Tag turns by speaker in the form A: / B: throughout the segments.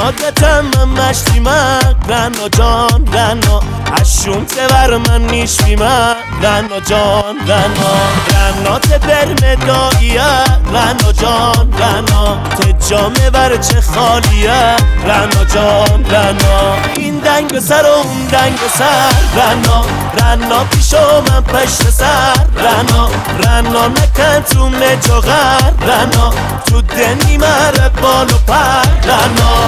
A: یادتم مشتی من رنا جان رنا اشوم تبر من نیش بیمن رنا جان رنا تبرم داییه رنا جان رنا تجامه بر چه خالیه رنا جان رنا این دنگ سر و اون دنگ سر رنا پیشو من پشت سر رنا نکن تو مجاغر رنا تو دنی مره بال و پر رنا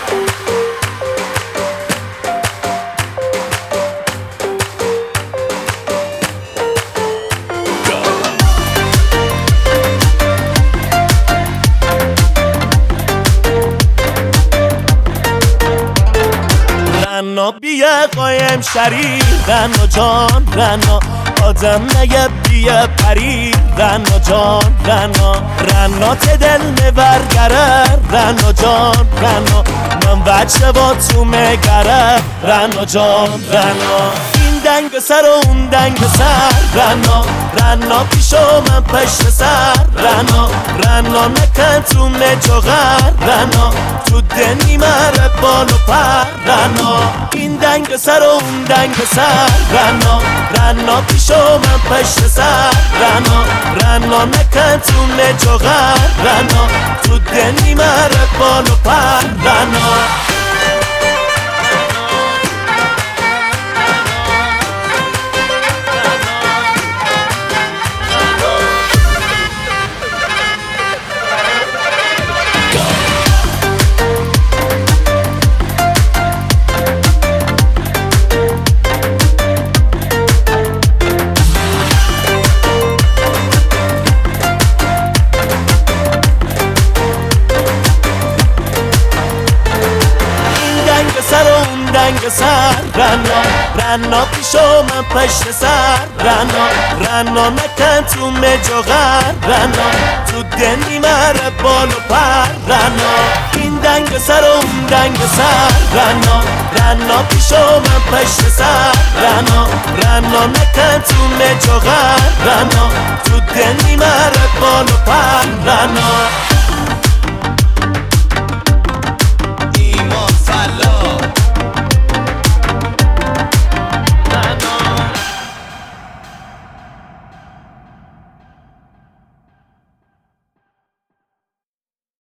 A: رنا بیه قایم شریر رنا جان رنا آدم نگه بیه پریر رنا جان رنا تدل مبرگره رنا جان رنا من بچه با تو مگره رنا جان این دنگ سر و اون دنگ سر رنا پیشو من پشت سر رنا نکن تو مجاغر رنا تو دنی مره بال و پر رنا این دنگ سر و اون دنگ سر رنا پیشو من پشت سر رنا نکن تو مجاغر رنا تو دنی مره بال و پر رنا دنگ سر رنا پیشو من پشت سر رنا نکن تو مجاغر رنا تو دنی مره بال و پر رنا این دنگ سر و اون دنگ سر رنا پیشو من پشت سر رنا نکن تو مجاغر رنا تو دنی مره بال و پر